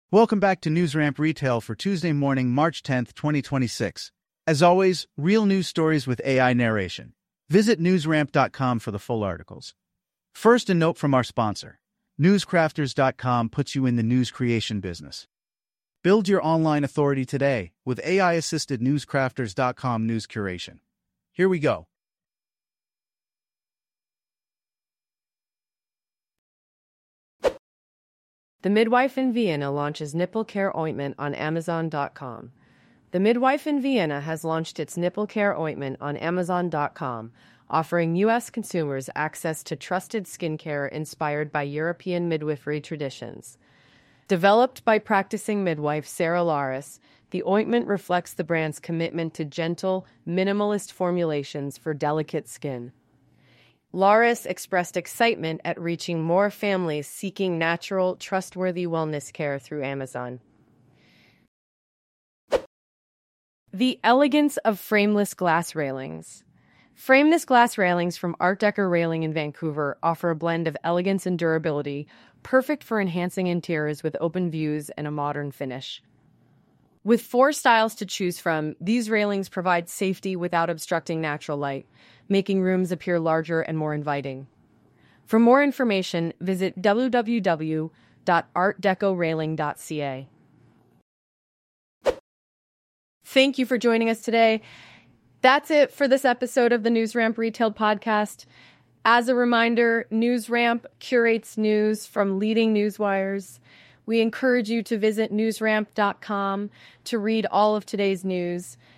Welcome back to NewsRamp Retail for Tuesday morning, March 10th, 2026. As always, real news stories with AI narration. Visit newsramp.com for the full articles. First, a note from our sponsor. Newscrafters.com puts you in the news creation business. Build your online authority today with AI-assisted Newscrafters.com news curation. Here we go. The Midwife in Vienna launches nipple care ointment on Amazon.com. The Midwife in Vienna has launched its nipple care ointment on Amazon.com, offering U.S. consumers access to trusted skincare inspired by European midwifery traditions. Developed by practicing midwife Sarah Laris, the ointment reflects the brand's commitment to gentle, minimalist formulations for delicate skin. Laris expressed excitement at reaching more families seeking natural, trustworthy wellness care through Amazon. The elegance of frameless glass railings. Frameless glass railings from Art Deco Railing in Vancouver offer a blend of elegance and durability, perfect for enhancing interiors with open views and a modern finish. With 4 styles to choose from, these railings provide safety without obstructing natural light, making rooms appear larger and more inviting. For more information, visit www.artdecorailing.ca. Thank you for joining us today. That's it for this episode of the NewsRamp Retail Podcast. As a reminder, NewsRamp curates news from leading newswires. We encourage you to visit newsramp.com to read all of today's news.